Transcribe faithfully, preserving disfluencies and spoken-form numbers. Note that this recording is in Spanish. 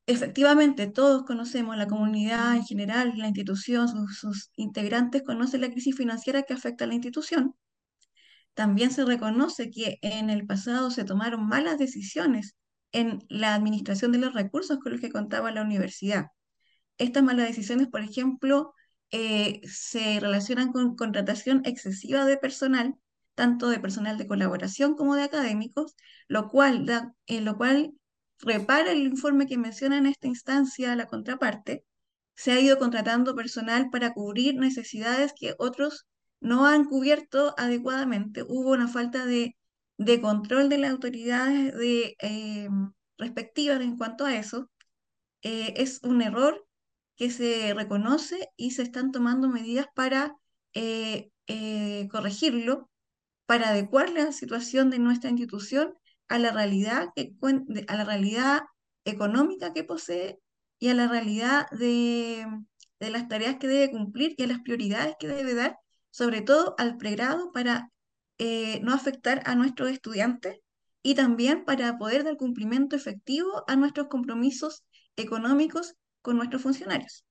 Efectivamente, todos conocemos, la comunidad en general, la institución, sus, sus integrantes conocen la crisis financiera que afecta a la institución. También se reconoce que en el pasado se tomaron malas decisiones en la administración de los recursos con los que contaba la universidad. Estas malas decisiones, por ejemplo, eh, se relacionan con contratación excesiva de personal, tanto de personal de colaboración como de académicos, lo cual, da, eh, lo cual repara el informe que menciona en esta instancia la contraparte. Se ha ido contratando personal para cubrir necesidades que otros no han cubierto adecuadamente. Hubo una falta de, de control de las autoridades de, eh, respectivas en cuanto a eso. Eh, es un error que se reconoce y se están tomando medidas para eh, eh, corregirlo, para adecuar la situación de nuestra institución a la realidad que, cuen- de- a la realidad económica que posee y a la realidad de, de las tareas que debe cumplir y a las prioridades que debe dar, sobre todo al pregrado, para eh, no afectar a nuestros estudiantes y también para poder dar cumplimiento efectivo a nuestros compromisos económicos con nuestros funcionarios.